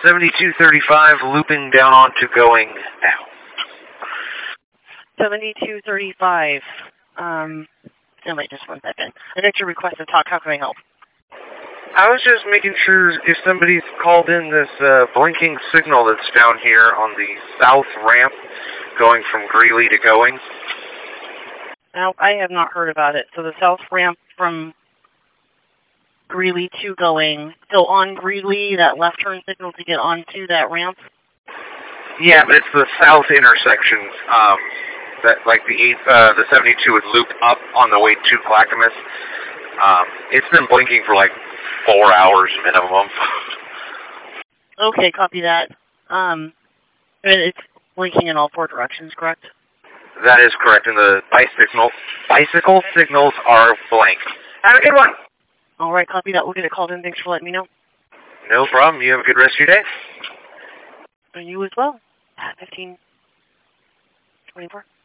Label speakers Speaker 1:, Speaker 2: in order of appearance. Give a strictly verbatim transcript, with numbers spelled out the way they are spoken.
Speaker 1: seventy-two thirty-five, looping down onto going now.
Speaker 2: seventy-two thirty-five. Um, no, wait, just one second. I got your request to talk. How can I help?
Speaker 1: I was just making sure if somebody's called in this uh, blinking signal that's down here on the south ramp going from Greeley to going.
Speaker 2: Now, I have not heard about it. So the south ramp from Greeley to going, still on Greeley, that left turn signal to get onto that ramp?
Speaker 1: Yeah, but it's the south intersection. Um, that like the eight, uh, the seventy-two would loop up on the way to Clackamas. Um, it's been blinking for like four hours minimum.
Speaker 2: Okay, copy that. Um, it's blinking in all four directions, correct?
Speaker 1: That is correct, and the bicycle bicycle signals are blank. Have a good one.
Speaker 2: All right, copy that. We'll get it called in. Thanks for letting me know.
Speaker 1: No problem. You have a good rest of your day.
Speaker 2: And you as well. At fifteen twenty-four.